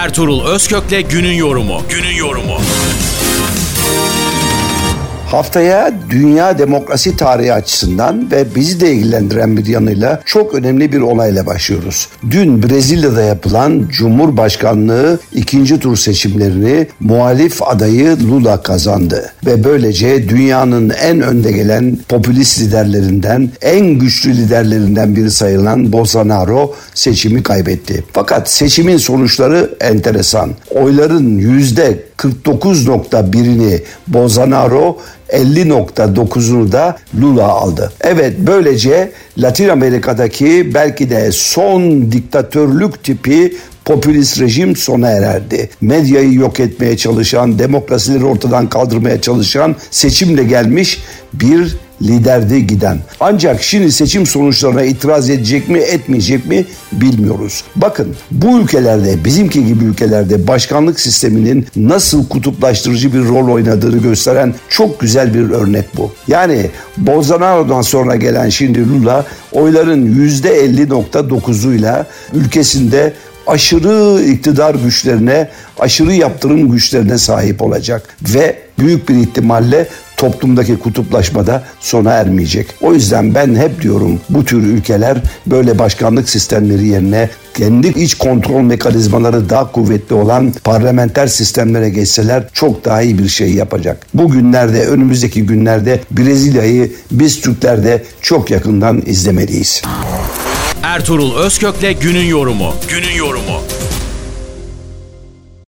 Ertuğrul Özkök'le günün yorumu. Haftaya dünya demokrasi tarihi açısından ve bizi de ilgilendiren bir yanıyla çok önemli bir olayla başlıyoruz. Dün Brezilya'da yapılan Cumhurbaşkanlığı ikinci tur seçimlerini muhalif adayı Lula kazandı. Ve böylece dünyanın en önde gelen popülist liderlerinden, en güçlü liderlerinden biri sayılan Bolsonaro seçimi kaybetti. Fakat seçimin sonuçları enteresan. Oyların %49.1'ini Bolsonaro, 50.9'unu da Lula aldı. Evet, böylece Latin Amerika'daki belki de son diktatörlük tipi popülist rejim sona ererdi. Medyayı yok etmeye çalışan, demokrasileri ortadan kaldırmaya çalışan, seçimle gelmiş bir liderdi giden. Ancak şimdi seçim sonuçlarına itiraz edecek mi, etmeyecek mi bilmiyoruz. Bakın, bu ülkelerde, bizimki gibi ülkelerde başkanlık sisteminin nasıl kutuplaştırıcı bir rol oynadığını gösteren çok güzel bir örnek bu. Yani Bolsonaro'dan sonra gelen şimdi Lula oyların %50.9'uyla ülkesinde aşırı iktidar güçlerine, aşırı yaptırım güçlerine sahip olacak ve büyük bir ihtimalle toplumdaki kutuplaşma da sona ermeyecek. O yüzden ben hep diyorum, bu tür ülkeler böyle başkanlık sistemleri yerine kendi iç kontrol mekanizmaları daha kuvvetli olan parlamenter sistemlere geçseler çok daha iyi bir şey yapacak. Bugünlerde, önümüzdeki günlerde Brezilya'yı biz Türkler de çok yakından izlemeliyiz. Ertuğrul Özkök'le günün yorumu.